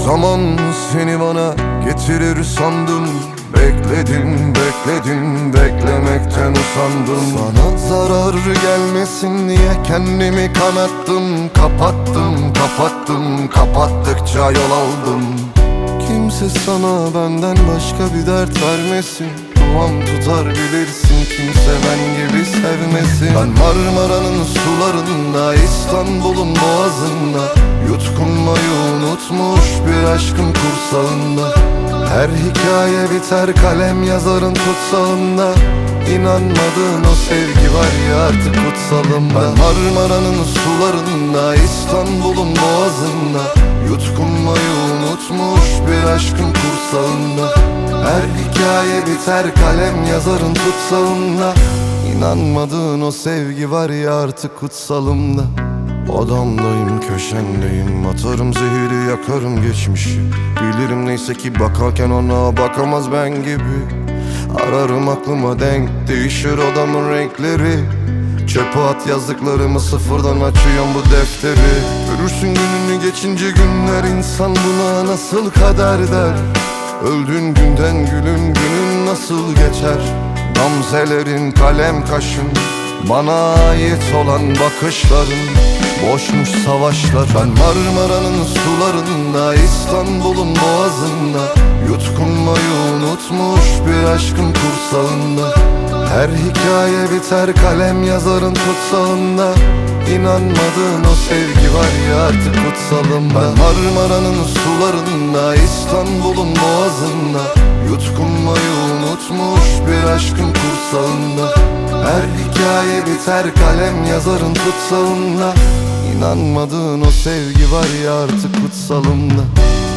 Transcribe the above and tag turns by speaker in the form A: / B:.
A: zaman seni bana getirir sandım. Bekledim, bekledim, beklemekten usandım. Sana zarar gelmesin diye kendimi kanattım. Kapattım, kapattım, kapattıkça yol aldım. Kimse sana benden başka bir dert vermesin. Duam tutar bilirsin, kimse ben gibi sevmesin. Ben Marmara'nın sularında, İstanbul'un boğazında, yutkunmayı unutmuş bir aşkın kursağında. Her hikaye biter, kalem yazarın tutsağında. İnanmadığın o sevgi var ya artık kutsalım. Ben Marmara'nın sularında, İstanbul'un boğazında, yutkunmayı unutmuş bir aşkın kursağında. Her hikaye biter, kalem yazarın tutsağında. İnanmadığın o sevgi var ya artık kutsalımda. Odamdayım, köşendeyim, atarım zehiri, yakarım geçmişi. Bilirim neyse ki bakarken ona bakamaz ben gibi. Ararım aklıma denk, değişir odamın renkleri. Çöpe at yazdıklarımı, sıfırdan açıyorum bu defteri. Görürsün gününü geçince günler, insan buna nasıl kader der. Öldüğün günden gülüm, günün nasıl geçer. Gamzelerin, kalem kaşın, bana ait olan bakışların. Boşmuş savaşlar. Ben Marmara'nın sularında, İstanbul'un boğazında, yutkunmayı unutmuş bir aşkın kursağında. Her hikaye biter, kalem yazarın tutsağında. İnanmadığın o sevgi var ya artık kutsalım. Ben Marmara'nın sularında, İstanbul'un boğazında, yutkunmayı unutmuş bir aşkın kursağında. Her hikaye biter, kalem yazarın tutsağında. İnanmadığın o sevgi var ya artık kutsalımda.